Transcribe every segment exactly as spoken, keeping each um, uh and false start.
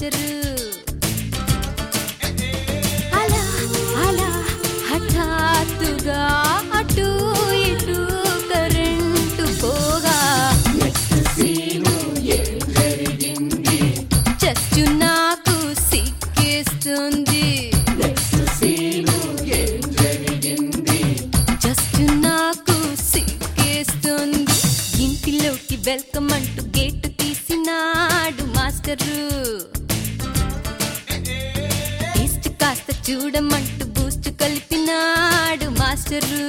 Master. అలా అలా హఠాత్తుగా అటు ఇటు కరెంటు పోగా జస్ట్ నాకు సిక్కేస్తుంది. జస్ట్ నాకు సిక్కేస్తుంది. ఇంటిలోకి వెల్కమ్ అంటూ గేటు తీసినాడు మాస్టరు. టేస్ట్ కాస్త చూడమంటూ బూస్ట్ కలిపినాడు మాస్టరు.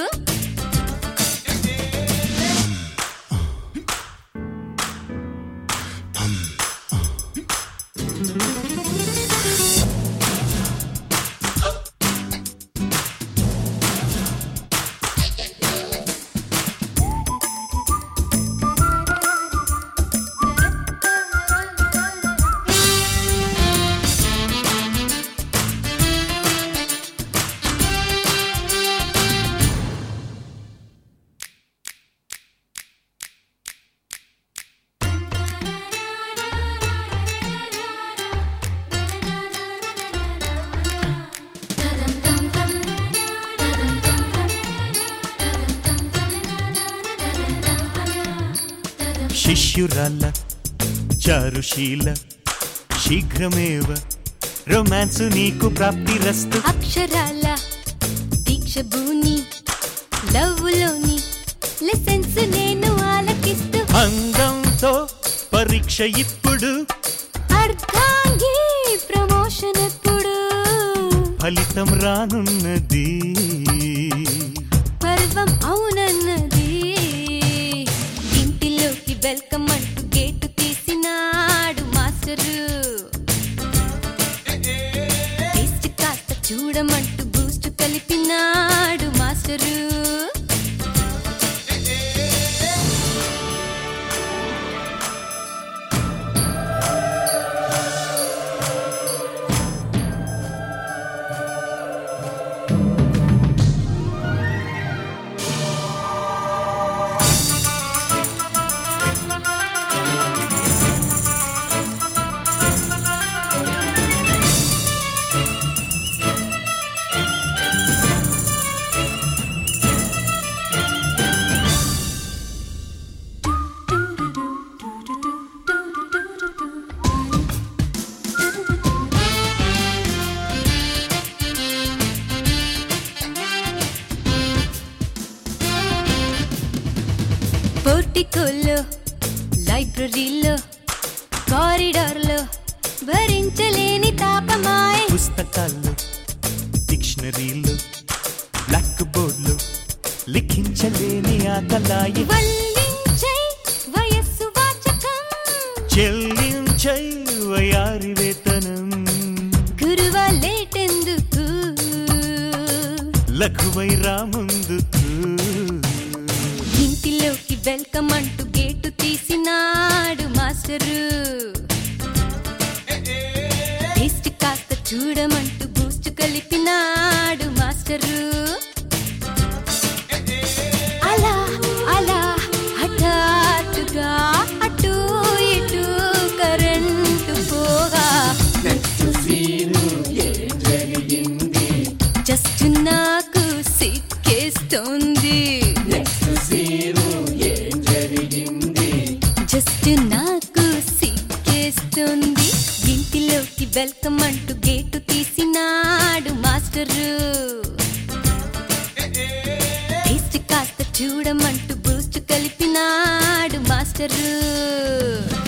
శిష్యురాల చారుశీల శీఘ్రమేవ రొమాన్సు నీకు ప్రాప్తిరస్తు. అక్షరాల దీక్ష భూని లవ్వులోని లెసన్స్ నేను ఆలకిస్తూ అందంతో పరీక్ష ఇప్పుడు అర్ధాంగి ప్రమోషన్ ఎప్పుడు ఫలితం రానున్నది పర్వం అవునన్నది. ఇంటిలోకి వెల్కమ్ అంటూ గేటు తీసినాడు మాస్టరు. టేస్ట్ కాస్త చూడమంటూ బూస్ట్ కలిపినాడు మాస్టరు. పోర్టికోలో లైబ్రరీలో కారిడార్లో భరించలేని తాపమాయ పుస్తకాల్లో డిక్షనరీలో బ్లాక్ బోర్డులో లిఖించలేని ఆకలాయి వల్లించై వయస్సు వాచకం చెల్లించై వయారి వేతనం గురువ లేటెందుకు లఘువై రాముందుకు. ఇంటిలోకి వెల్కమ్ అంటూ గేటు తీసినాడు మాస్టరు. టేస్ట్ కాస్త చూడమంటూ బూస్ట్ కలిపినాడు మాస్టరు. అలా అలా హఠాత్తుగా అటు ఇటు కరెంటు పోగా జస్ట్ నాకు సిక్కేస్తుంది. జస్ట్ నాకు సిక్కేస్తుంది. ఇంటిలోకి వెల్కమ్ అంటూ గేటు తీసినాడు మాస్టరు. టేస్ట్ కాస్త చూడమంటూ బూస్ట్ కలిపినాడు మాస్టరు.